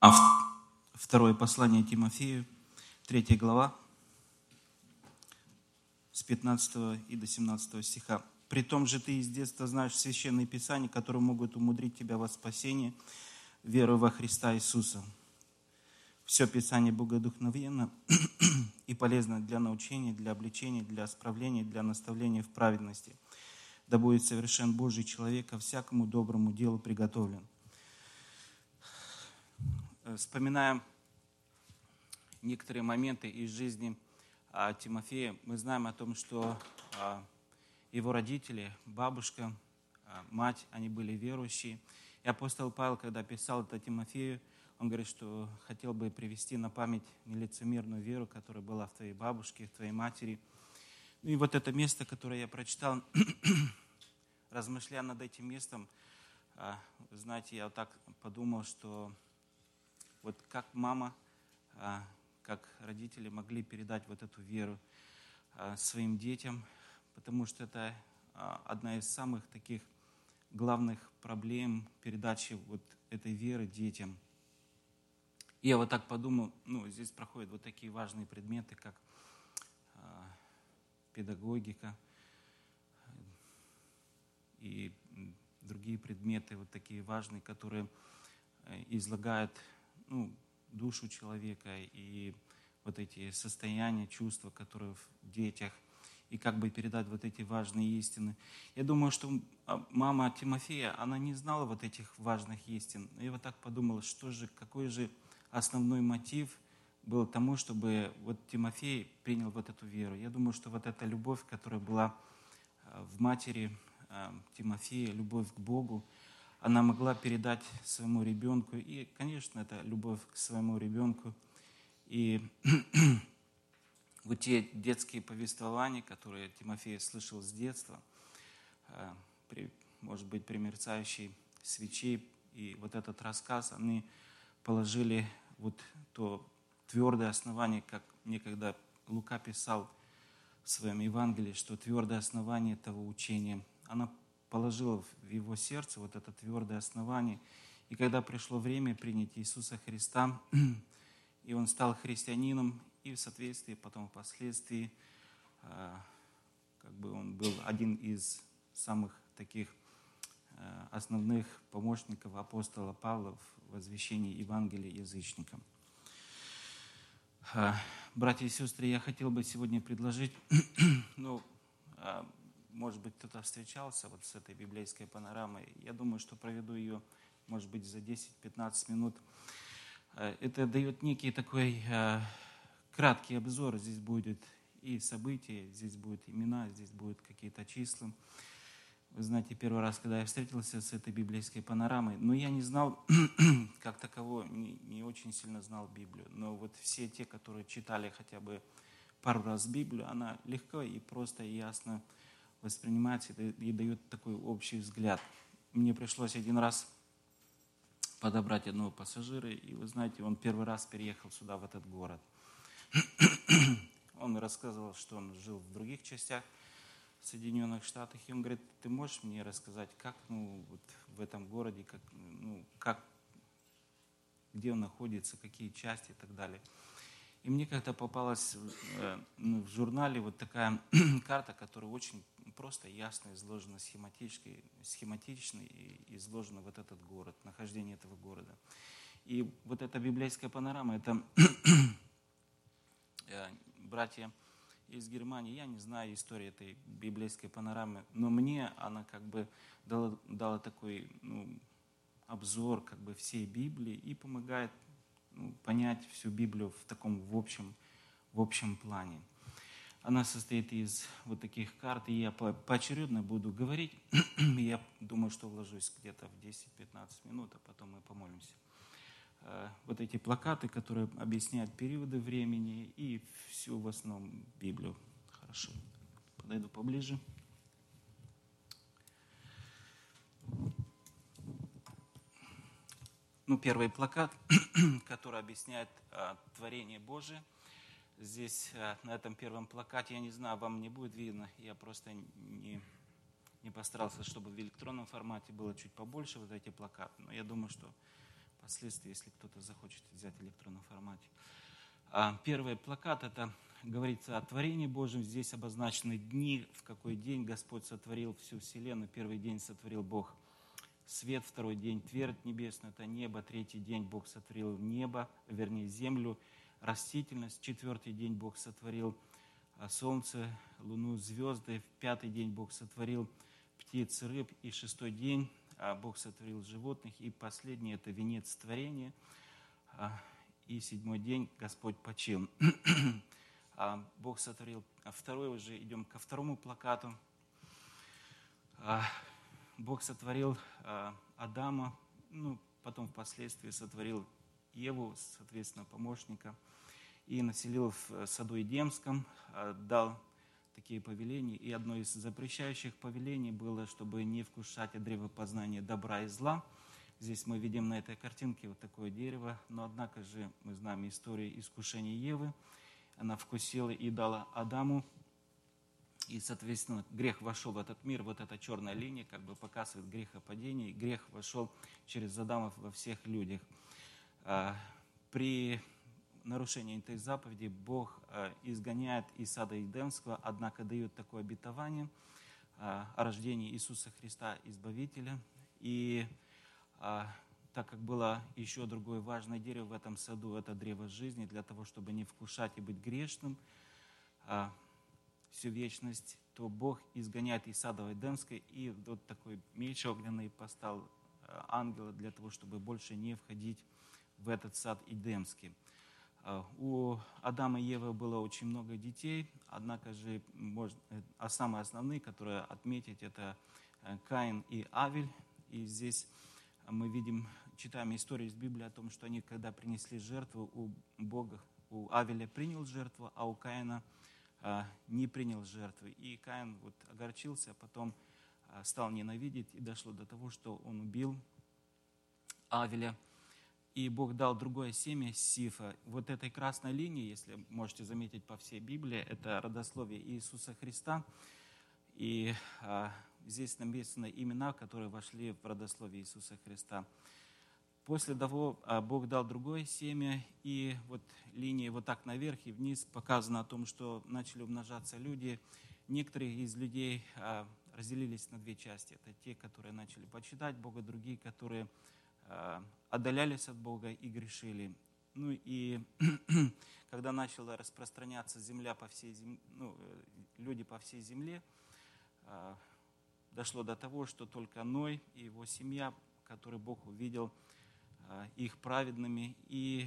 Второе послание Тимофею, 3 глава, с 15 и до 17 стиха. «При том же ты из детства знаешь священные писания, которые могут умудрить тебя во спасение, веруя во Христа Иисуса. Все Писание богодухновенно и полезно для научения, для обличения, для исправления, для наставления в праведности. Да будет совершен Божий человек, ко всякому доброму делу приготовлен». Вспоминаем некоторые моменты из жизни Тимофея. Мы знаем о том, что его родители, бабушка, мать, они были верующие. И апостол Павел, когда писал это Тимофею, он говорит, что хотел бы привести на память нелицемерную веру, которая была в твоей бабушке, в твоей матери. Ну и вот это место, которое я прочитал, размышляя над этим местом, знаете, я вот так подумал, что вот как мама, как родители могли передать вот эту веру своим детям, потому что это одна из самых таких главных проблем передачи вот этой веры детям. И я вот так подумал, здесь проходят вот такие важные предметы, как педагогика и другие предметы, вот такие важные, которые излагают душу человека и вот эти состояния, чувства, которые в детях, и как бы передать вот эти важные истины. Я думаю, что мама Тимофея, она не знала вот этих важных истин. Я вот так подумал, какой же основной мотив был тому, чтобы вот Тимофей принял вот эту веру. Я думаю, что вот эта любовь, которая была в матери Тимофея, любовь к Богу, она могла передать своему ребенку. И, конечно, это любовь к своему ребенку. И вот те детские повествования, которые Тимофей слышал с детства, может быть, при мерцающей свече, и вот этот рассказ, они положили вот то твердое основание, как некогда Лука писал в своем Евангелии, что твердое основание этого учения, она положила в его сердце вот это твердое основание. И когда пришло время принять Иисуса Христа, и он стал христианином, и в соответствии, потом впоследствии, он был один из самых таких основных помощников апостола Павла в возвещении Евангелия язычникам. Братья и сестры, я хотел бы сегодня предложить, может быть, кто-то встречался вот с этой библейской панорамой. Я думаю, что проведу ее, может быть, за 10-15 минут. Это дает некий такой краткий обзор. Здесь будет и события, здесь будут имена, здесь будут какие-то числа. Вы знаете, первый раз, когда я встретился с этой библейской панорамой, я не знал, как такового, не очень сильно знал Библию. Но вот все те, которые читали хотя бы пару раз Библию, она легко и просто и ясно воспринимается и дает такой общий взгляд. Мне пришлось один раз подобрать одного пассажира, и вы знаете, он первый раз переехал сюда, в этот город. Он рассказывал, что он жил в других частях Соединенных Штатов, и он говорит, ты можешь мне рассказать, как вот в этом городе, где он находится, какие части и так далее. И мне как-то попалась в журнале вот такая карта, которая очень просто, ясно изложена, схематично и изложена вот этот город, нахождение этого города. И вот эта библейская панорама, это братья из Германии, я не знаю истории этой библейской панорамы, но мне она как бы дала такой обзор как бы всей Библии и помогает понять всю Библию в таком в общем плане. Она состоит из вот таких карт, и я поочередно буду говорить. Я думаю, что вложусь где-то в 10-15 минут, а потом мы помолимся. Вот эти плакаты, которые объясняют периоды времени и всю в основном Библию. Хорошо, подойду поближе. Первый плакат, который объясняет творение Божие. Здесь, на этом первом плакате, я не знаю, вам не будет видно, я просто не постарался, чтобы в электронном формате было чуть побольше вот эти плакаты, но я думаю, что впоследствии, если кто-то захочет взять в электронном формате. Первый плакат – это говорится о творении Божьем. Здесь обозначены дни, в какой день Господь сотворил всю вселенную. Первый день сотворил Бог свет, второй день твердь небесную, это небо, третий день Бог сотворил небо, вернее землю, растительность, четвертый день Бог сотворил солнце, луну, звезды, в пятый день Бог сотворил птиц, рыб, и шестой день Бог сотворил животных, и последний – это венец творения, и седьмой день Господь почил. Бог сотворил. Второй уже, идем ко второму плакату. Бог сотворил Адама, потом впоследствии сотворил Еву, соответственно, помощника, и населил в саду Эдемском, дал такие повеления. И одно из запрещающих повелений было, чтобы не вкушать от древа познания добра и зла. Здесь мы видим на этой картинке вот такое дерево, но однако же мы знаем историю искушения Евы. Она вкусила и дала Адаму. И, соответственно, грех вошел в этот мир, вот эта черная линия как бы показывает грехопадение, и грех вошел через Адама во всех людях. При нарушении этой заповеди Бог изгоняет из сада Эдемского, однако дает такое обетование о рождении Иисуса Христа, Избавителя. И так как было еще другое важное дерево в этом саду, это древо жизни, для того, чтобы не вкушать и быть грешным всю вечность, то Бог изгоняет из сада Эдемской, и вот такой меч огненный поставил ангела для того, чтобы больше не входить в этот сад Эдемский. У Адама и Евы было очень много детей, однако же самые основные, которые отметить, это Каин и Авель. И здесь мы видим, читаем историю из Библии о том, что они, когда принесли жертву, у Авеля принял жертву, а у Каина не принял жертвы. И Каин огорчился, а потом стал ненавидеть, и дошло до того, что он убил Авеля. И Бог дал другое семя Сифа. Вот этой красной линии, если можете заметить по всей Библии, это родословие Иисуса Христа. И здесь написаны имена, которые вошли в родословие Иисуса Христа. После того Бог дал другое семя, и вот линия вот так наверх и вниз показано о том, что начали умножаться люди. Некоторые из людей разделились на две части. Это те, которые начали почитать Бога, другие, которые отдалялись от Бога и грешили. И когда начала распространяться земля по всей земле, люди по всей земле, дошло до того, что только Ной и его семья, который Бог увидел их праведными, и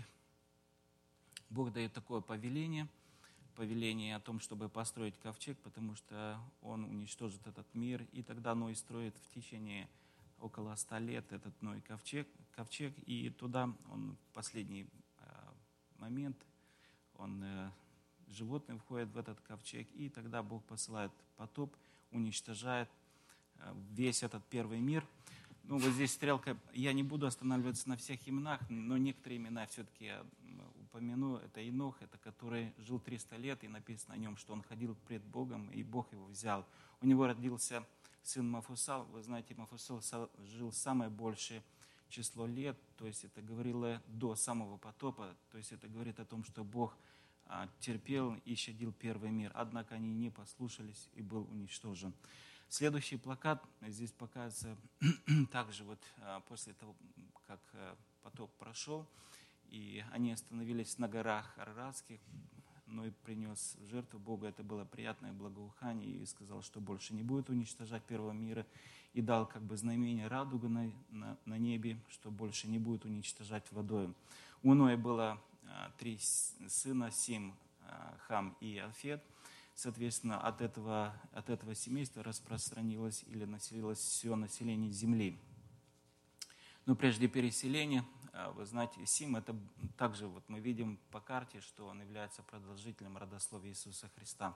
Бог дает такое повеление о том, чтобы построить ковчег, потому что Он уничтожит этот мир, и тогда Ной строит в течение около 100 лет этот Ной ковчег, и туда он в последний момент, животные входят в этот ковчег, и тогда Бог посылает потоп, уничтожает весь этот первый мир. Вот здесь стрелка, я не буду останавливаться на всех именах, но некоторые имена все-таки я упомяну. Это Енох, это который жил 300 лет, и написано о нем, что он ходил пред Богом, и Бог его взял. У него родился сын Мафусал. Вы знаете, Мафусал жил самое большее число лет, то есть это говорило до самого потопа, то есть это говорит о том, что Бог терпел и щадил первый мир, однако они не послушались, и был уничтожен. Следующий плакат здесь показывается также после того, как потоп прошел, и они остановились на горах Араратских, Ной принес жертву Богу, это было приятное благоухание, и сказал, что больше не будет уничтожать первого мира, и дал знамение радуга на небе, что больше не будет уничтожать водой. У Ноя было 3 сына, Сим, Хам и Афет. Соответственно, от этого семейства распространилось или населилось все население земли. Но прежде переселения, вы знаете, Сим, это также мы видим по карте, что он является продолжителем родословия Иисуса Христа.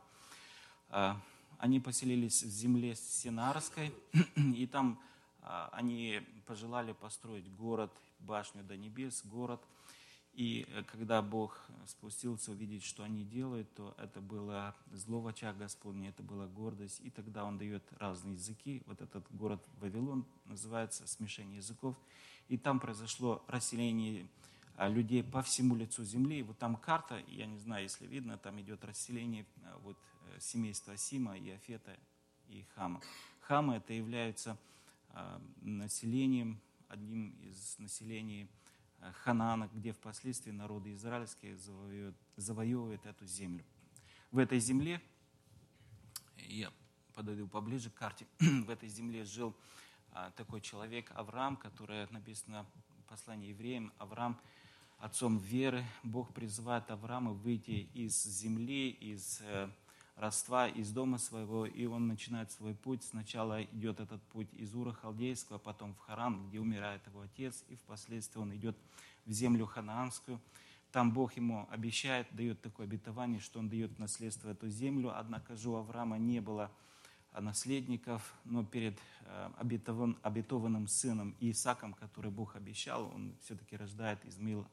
Они поселились в земле Синарской, и там они пожелали построить город, башню до небес, город. И когда Бог спустился увидеть, что они делают, то это было зло в очах Господне, это была гордость. И тогда Он дает разные языки. Вот этот город Вавилон называется смешение языков. И там произошло расселение людей по всему лицу земли. И вот там карта, я не знаю, если видно, там идет расселение семейства Сима, Иафета и Хама. Хама это является населением, одним из населений Ханаана, где впоследствии народы израильские завоевывают эту землю. В этой земле, я подойду поближе к карте, в этой земле жил такой человек Авраам, который написано в послании евреям, Авраам отцом веры. Бог призывает Авраама выйти из земли, из родства, из дома своего, и он начинает свой путь. Сначала идет этот путь из Ура Халдейского, потом в Харан, где умирает его отец, и впоследствии он идет в землю ханаанскую. Там Бог ему обещает, дает такое обетование, что он дает наследство эту землю, однако же у Авраама не было наследников, но перед обетованным сыном Исааком, который Бог обещал, он все-таки рождает Измаил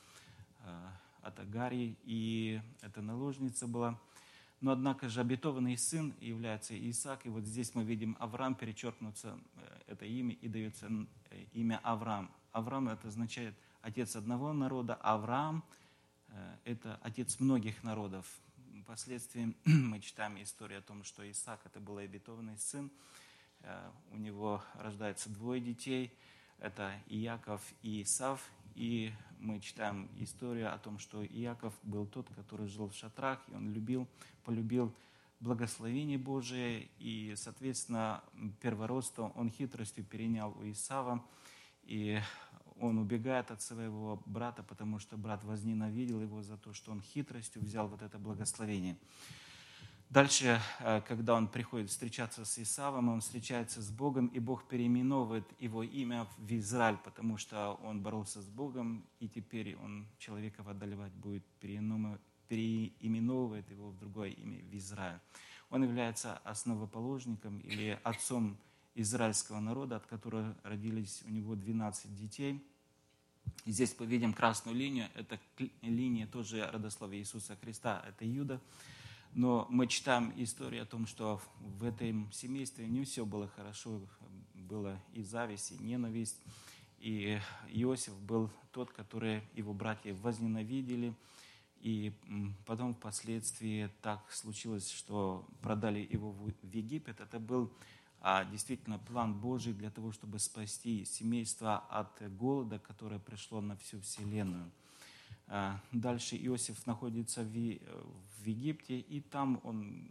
от Агарии, и это наложница была. Но однако же обетованный сын является Исаак, и вот здесь мы видим Авраам, перечеркнуться это имя, и дается имя Авраам. Авраам это означает отец одного народа, Авраам это отец многих народов. Впоследствии мы читаем историю о том, что Исаак это был обетованный сын, у него рождается двое детей, это Иаков и Исав, и мы читаем историю о том, что Иаков был тот, который жил в шатрах, и он полюбил благословение Божие, и, соответственно, первородство он хитростью перенял у Исава, и он убегает от своего брата, потому что брат возненавидел его за то, что он хитростью взял вот это благословение. Дальше, когда он приходит встречаться с Исавом, он встречается с Богом, и Бог переименовывает его имя в Израиль, потому что он боролся с Богом, и теперь он человека одолевать будет, переименовывает его в другое имя, в Израиль. Он является основоположником или отцом израильского народа, от которого родились у него 12 детей. И здесь мы видим красную линию, это линия тоже родословия Иисуса Христа, это Иуда. Но мы читаем историю о том, что в этом семействе не все было хорошо, было и зависть, и ненависть. И Иосиф был тот, который его братья возненавидели. И потом впоследствии так случилось, что продали его в Египет. Это был действительно план Божий для того, чтобы спасти семейство от голода, которое пришло на всю вселенную. Дальше Иосиф находится в Египте, и там он,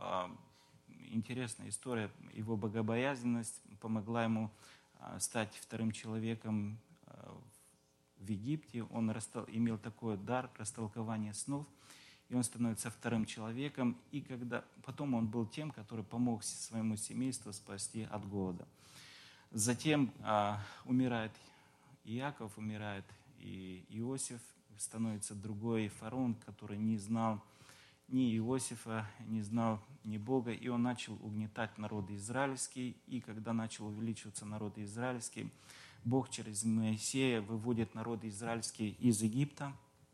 интересная история, его богобоязненность помогла ему стать вторым человеком в Египте. Он имел такой дар растолкования снов, и он становится вторым человеком, и потом он был тем, который помог своему семейству спасти от голода. Затем умирает Иаков, умирает и Иосиф, становится другой фараон, который не знал ни Иосифа, не знал ни Бога, и он начал угнетать народ израильский, и когда начал увеличиваться народ израильский, Бог через Моисея выводит народ израильский из Египта.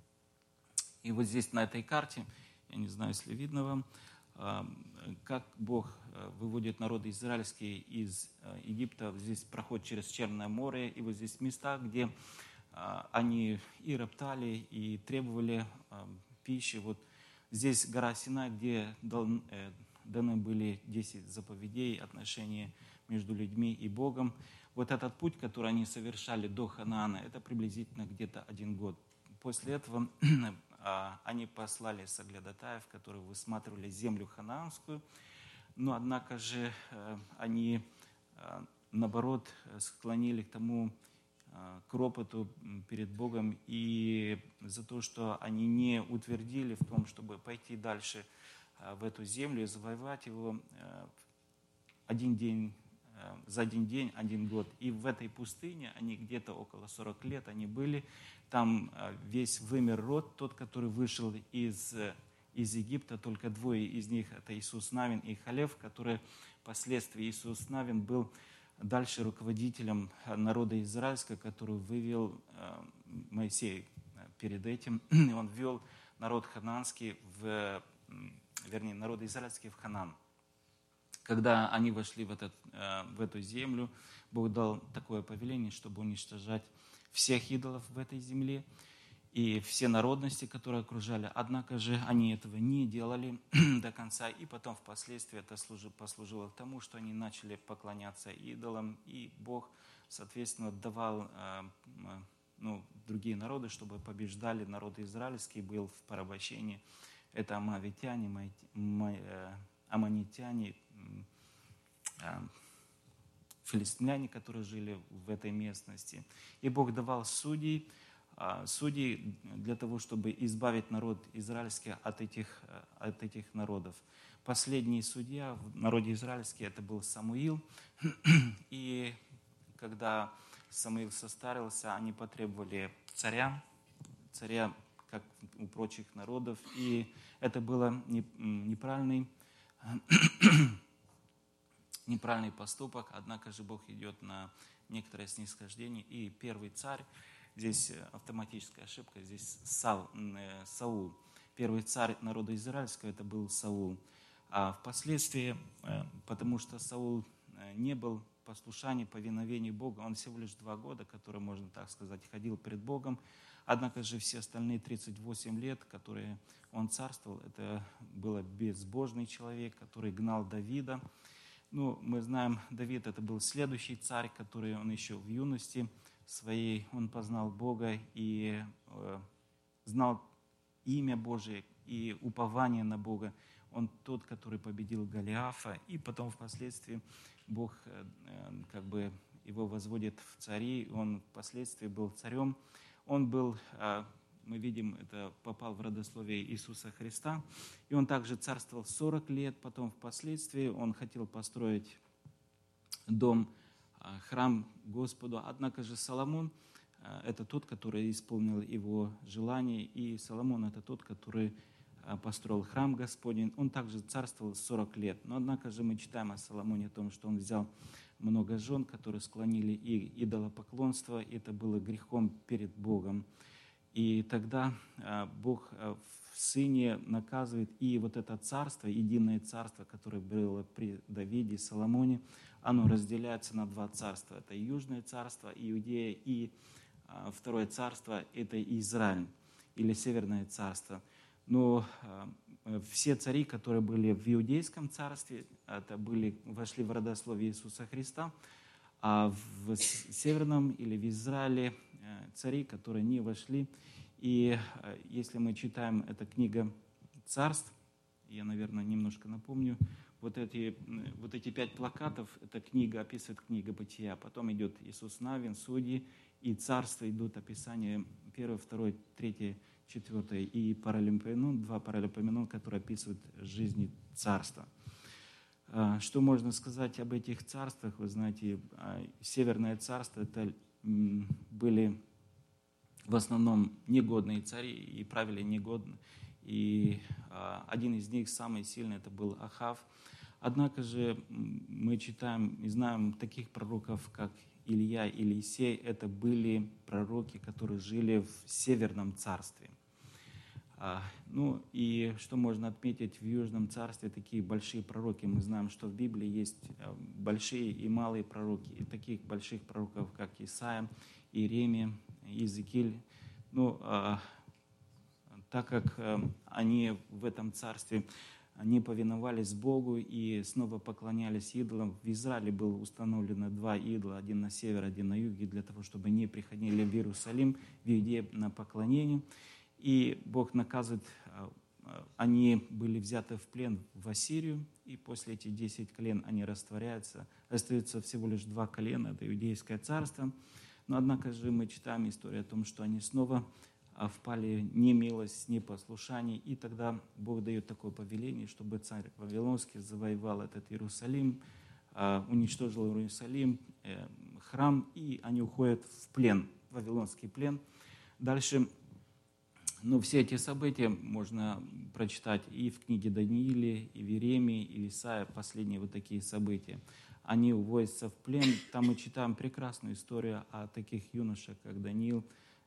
И вот здесь на этой карте, я не знаю, если видно вам, как Бог выводит народ израильский из Египта. Здесь проход через Черное море, и вот здесь места, где они и роптали, и требовали пищи. Вот здесь гора Синай, где даны были 10 заповедей, отношения между людьми и Богом. Вот этот путь, который они совершали до Ханаана, это приблизительно где-то 1 год. После этого они послали соглядатаев, которые высматривали землю ханаанскую, но однако же они, наоборот, склонили к ропоту перед Богом, и за то, что они не утвердили в том, чтобы пойти дальше в эту землю и завоевать его за 1 день, 1 год. И в этой пустыне они где-то около 40 лет они были. Там весь вымер род, тот, который вышел из Египта, только 2 из них, это Иисус Навин и Халев, который впоследствии Иисус Навин был дальше руководителем народа израильского, который вывел Моисей перед этим. Он ввел народ ханаанский народ израильский в Ханаан. когда они вошли в эту землю, Бог дал такое повеление, чтобы уничтожать всех идолов в этой земле и все народности, которые окружали. Однако же они этого не делали до конца, и потом впоследствии это послужило к тому, что они начали поклоняться идолам, и Бог, соответственно, давал другие народы, чтобы побеждали. Народ израильский был в порабощении. Это амавитяне, аммонитяне, филистимляне, которые жили в этой местности. И Бог давал судей для того, чтобы избавить народ израильский от этих народов. Последний судья в народе израильском это был Самуил. И когда Самуил состарился, они потребовали царя, как у прочих народов. И это было неправильный поступок, однако же Бог идет на некоторое снисхождение. И первый царь, здесь автоматическая ошибка, здесь Саул. Первый царь народа израильского это был Саул. А впоследствии, потому что Саул не был послушаний, повиновений Бога, он всего лишь 2 года, которые, можно так сказать, ходил перед Богом. Однако же все остальные 38 лет, которые он царствовал, это был безбожный человек, который гнал Давида. Мы знаем, Давид это был следующий царь, который он еще в юности своей, он познал Бога и знал имя Божие и упование на Бога. Он тот, который победил Голиафа, и потом впоследствии Бог его возводит в цари, он впоследствии был царем. Он был, мы видим, это попал в родословие Иисуса Христа, и он также царствовал 40 лет, потом впоследствии он хотел построить дом, храм Господу, однако же Соломон это тот, который исполнил его желание, и Соломон это тот, который построил храм Господень. Он также царствовал 40 лет, но однако же мы читаем о Соломоне о том, что он взял много жен, которые склонили и идолопоклонство, это было грехом перед Богом. И тогда Бог в Сыне наказывает, и вот это царство, единое царство, которое было при Давиде и Соломоне, оно разделяется на 2 царства. Это Южное царство, Иудея, и второе царство – это Израиль, или Северное царство. Но все цари, которые были в Иудейском царстве, это вошли в родословие Иисуса Христа, а в Северном или в Израиле цари, которые не вошли. И если мы читаем, это книга Царств, я, наверное, немножко напомню, вот эти 5 плакатов, эта книга описывает книга Бытия, потом идет Иисус Навин, Судьи, и Царства идут описания 1, 2, 3, 4 и Паралипоменон, 2 Паралипоменон, которые описывают жизни царства. Что можно сказать об этих царствах? Вы знаете, Северное царство это были в основном негодные цари и правили негодно. И один из них, самый сильный, это был Ахав. Однако же мы читаем и знаем таких пророков, как Илья и Елисей, это были пророки, которые жили в Северном царстве. И что можно отметить в Южном царстве, такие большие пророки. Мы знаем, что в Библии есть большие и малые пророки. И таких больших пророков, как Исаия, Иеремия, Иезекииль. Так как они в этом царстве не повиновались Богу и снова поклонялись идолам, в Израиле было установлено 2 идола, один на север, один на юге, для того, чтобы не приходили в Иерусалим, в Иудею на поклонение. И Бог наказывает, они были взяты в плен в Ассирию, и после этих 10 колен они растворяются. Остается всего лишь 2 колена, это Иудейское царство. Но однако же мы читаем историю о том, что они снова впали в немилость, непослушание, и тогда Бог дает такое повеление, чтобы царь Вавилонский завоевал этот Иерусалим, уничтожил Иерусалим, храм, и они уходят в плен, в Вавилонский плен. Дальше, все эти события можно прочитать и в книге Данииле, и в Иеремии, и в Исаии, последние вот такие события. Они уводятся в плен, там мы читаем прекрасную историю о таких юношах, как Даниил,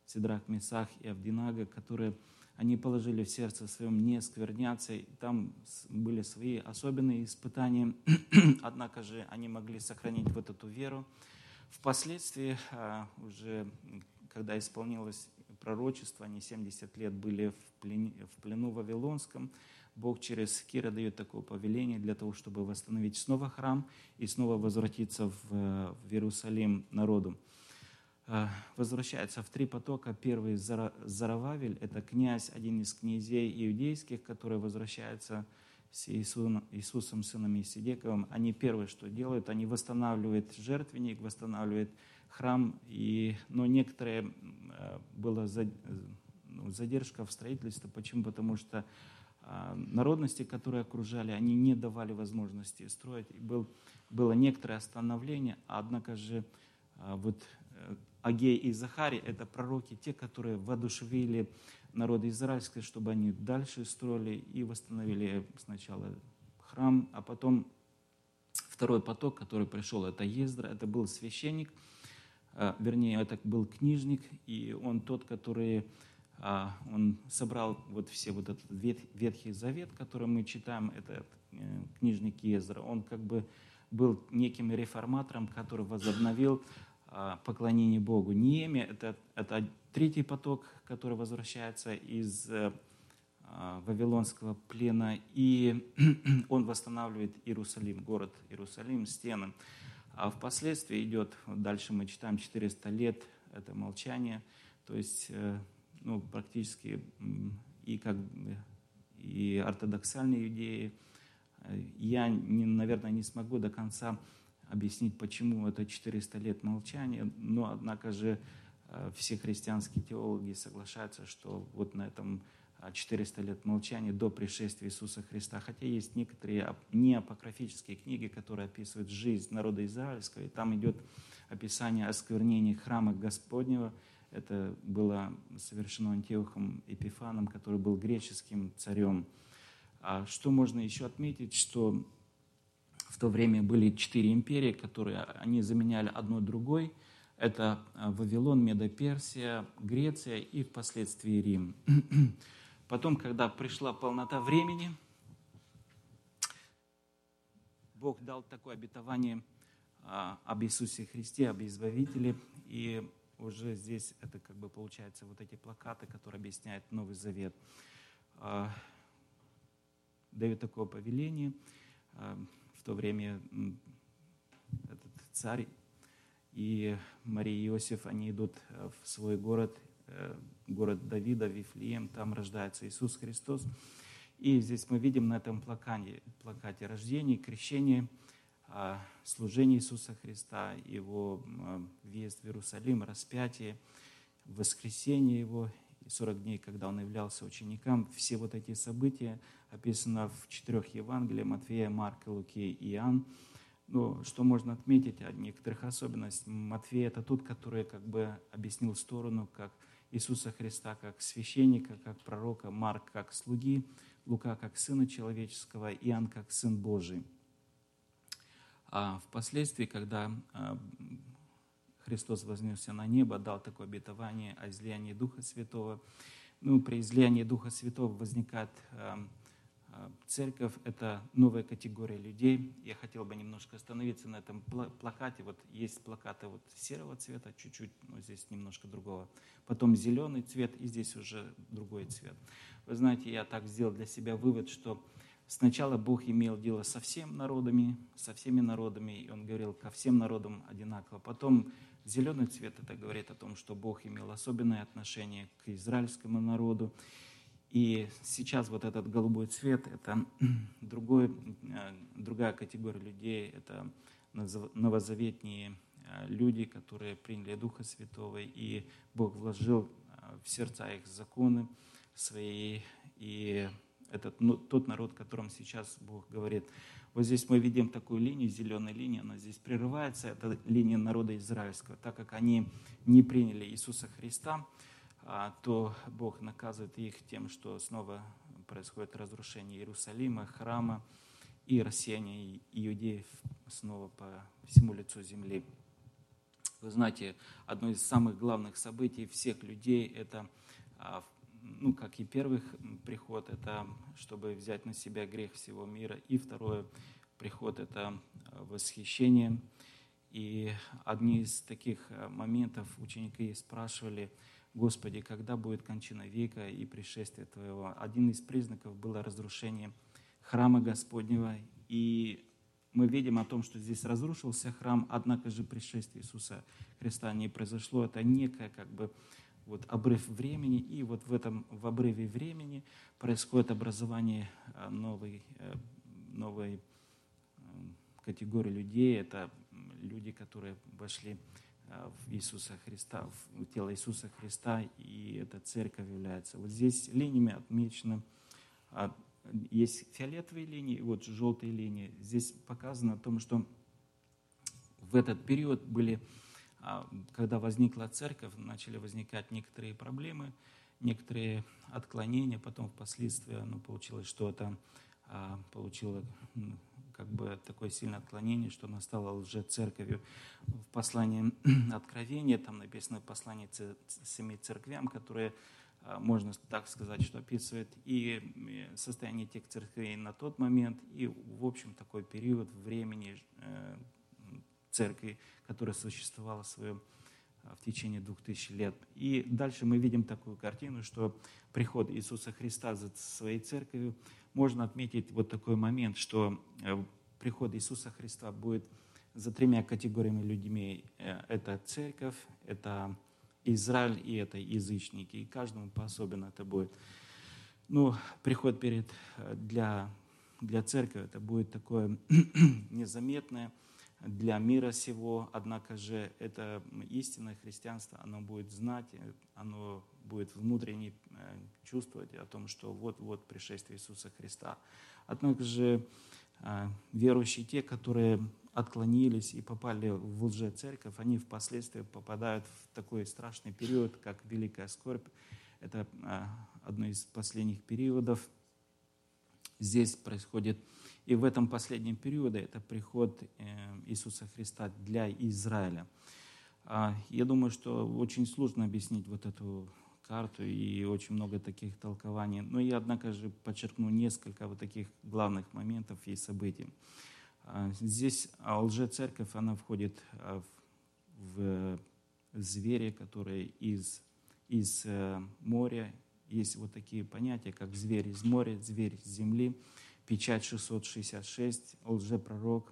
Сидрах, Месах и Авдинага, которые они положили в сердце своем не скверняться. И там были свои особенные испытания, однако же они могли сохранить вот эту веру. Впоследствии, уже когда исполнилось пророчество, они 70 лет были в плену вавилонском, Бог через Кира дает такое повеление для того, чтобы восстановить снова храм и снова возвратиться в Иерусалим народу. Возвращается в 3 потока. Первый Зарававель, это князь, один из князей иудейских, который возвращается с Иисусом, сыном Исидековым. Они первое, что делают, они восстанавливают жертвенник, восстанавливают храм, но некоторые была задержка в строительстве. Почему? Потому что народности, которые окружали, они не давали возможности строить. И было некоторое остановление, однако же вот Агей и Захарий — это пророки, те, которые воодушевили народ израильский, чтобы они дальше строили и восстановили сначала храм, а потом второй поток, который пришел, это Ездра, это был священник, вернее, это был книжник, и он тот, который он собрал вот все вот этот Ветхий Завет, который мы читаем, это книжник Ездра. Он как бы был неким реформатором, который возобновил поклонение Богу. Неемия — это третий поток, который возвращается из вавилонского плена, и он восстанавливает Иерусалим, город Иерусалим, стены. А впоследствии идет, дальше мы читаем, 400 лет, это молчание, то есть практически и ортодоксальные иудеи. Я, наверное, не смогу до конца объяснить, почему это 400 лет молчания, но, однако же, все христианские теологи соглашаются, что вот на этом 400 лет молчания до пришествия Иисуса Христа. Хотя есть некоторые неапокрифические книги, которые описывают жизнь народа израильского, и там идет описание осквернения храма Господнего. Это было совершено Антиохом Эпифаном, который был греческим царем. А что можно еще отметить, что в то время были 4 империи, которые они заменяли одной другой. Это Вавилон, Медо-Персия, Греция и впоследствии Рим. Потом, когда пришла полнота времени, Бог дал такое обетование об Иисусе Христе, об Избавителе. И уже здесь это как бы получается вот эти плакаты, которые объясняют Новый Завет. Дает такое повеление. В то время этот царь и Мария и Иосиф, они идут в свой город, город Давида, Вифлеем, там рождается Иисус Христос. И здесь мы видим на этом плакате рождение, крещение, служение Иисуса Христа, Его въезд в Иерусалим, распятие, воскресение Его, 40 дней, когда Он являлся ученикам. Все вот эти события описаны в 4 Евангелиях: Матфея, Марка, Луки и Иоанн. Но что можно отметить о некоторых особенностях? Матфей — это тот, который как бы объяснил сторону как Иисуса Христа как священника, как пророка, Марк как слуги, Лука как сына человеческого, Иоанн как сын Божий. А впоследствии, когда Христос вознесся на небо, дал такое обетование о излиянии Духа Святого. При излиянии Духа Святого возникает церковь, это новая категория людей. Я хотел бы немножко остановиться на этом плакате. Вот есть плакаты вот серого цвета, чуть-чуть, но здесь немножко другого. Потом зеленый цвет, и здесь уже другой цвет. Вы знаете, я так сделал для себя вывод, что сначала Бог имел дело со всеми народами, и Он говорил ко всем народам одинаково. Потом зеленый цвет, это говорит о том, что Бог имел особенное отношение к израильскому народу. И сейчас вот этот голубой цвет, это другая категория людей, это новозаветные люди, которые приняли Духа Святого, и Бог вложил в сердца их законы свои, и это тот народ, о котором сейчас Бог говорит. Вот здесь мы видим такую линию, зеленая линия, она здесь прерывается, это линия народа израильского. Так как они не приняли Иисуса Христа, то Бог наказывает их тем, что снова происходит разрушение Иерусалима, храма и рассеяние иудеев снова по всему лицу земли. Вы знаете, одно из самых главных событий всех людей – это, как и первый приход, это чтобы взять на себя грех всего мира. И второй приход – это восхищение. И одни из таких моментов ученики спрашивали: «Господи, когда будет кончина века и пришествие Твоего?» Один из признаков было разрушение храма Господнего. И мы видим о том, что здесь разрушился храм, однако же пришествие Иисуса Христа не произошло. Это некое обрыв времени, и в обрыве времени происходит образование новой категории людей. Это люди, которые вошли в Иисуса Христа, в тело Иисуса Христа, и эта церковь является. Вот здесь линиями отмечено, есть фиолетовые линии, вот желтые линии. Здесь показано о том, что в этот период когда возникла церковь, начали возникать некоторые проблемы, некоторые отклонения, потом впоследствии получилось, что это получило такое сильное отклонение, что она стала лжецерковью. В послании Откровения, там написано послание 7 церквям, которые, можно так сказать, что описывает и состояние тех церквей на тот момент, и, в общем, такой период времени церкви, которая существовала в течение 2000 лет. И дальше мы видим такую картину, что приход Иисуса Христа за своей церковью, можно отметить вот такой момент, что приход Иисуса Христа будет за 3 категориями людьми. Это церковь, это Израиль и это язычники. И каждому по-особенно это будет. Приход для церкви это будет такое незаметное для мира сего, однако же это истинное христианство, оно будет знать, оно будет внутренне чувствовать о том, что вот пришествие Иисуса Христа. Однако же верующие, те, которые отклонились и попали в лжецерковь, они впоследствии попадают в такой страшный период, как Великая скорбь. Это одно из последних периодов. Здесь происходит, и в этом последнем периоде это приход Иисуса Христа для Израиля. Я думаю, что очень сложно объяснить вот эту карту, и очень много таких толкований. Но я, однако же, подчеркну несколько вот таких главных моментов и событий. Здесь лжецерковь, она входит в звери, которые из моря. Есть вот такие понятия, как зверь из моря, зверь с земли, печать 666, лжепророк,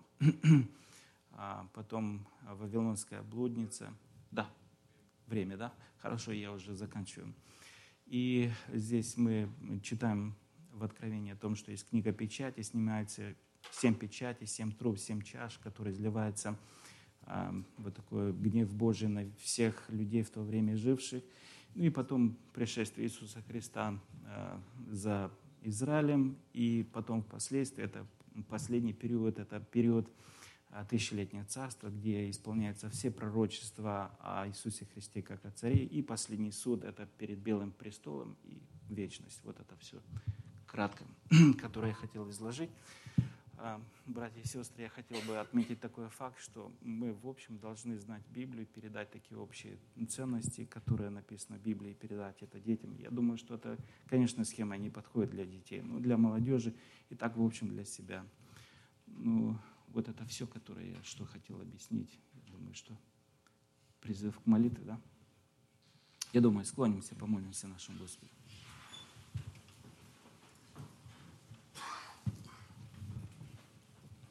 потом вавилонская блудница. Да, время, да? Хорошо, я уже заканчиваю. И здесь мы читаем в Откровении о том, что есть книга печати, снимается 7 печатей, 7 труб, 7 чаш, которые изливаются вот такой гнев Божий на всех людей в то время живших. И потом пришествие Иисуса Христа за Израилем, и потом впоследствии, это последний период, это период тысячелетнего царства, где исполняются все пророчества о Иисусе Христе как о царе, и последний суд, это перед Белым престолом и вечность. Вот это все кратко, которое я хотел изложить. Братья и сестры, я хотел бы отметить такой факт, что мы, в общем, должны знать Библию, передать такие общие ценности, которые написаны в Библии, передать это детям. Я думаю, что это, конечно, схема не подходит для детей, но для молодежи и так, в общем, для себя. Вот это все, которое я хотел объяснить. Я думаю, что призыв к молитве, да? Я думаю, склонимся, помолимся нашему Господу.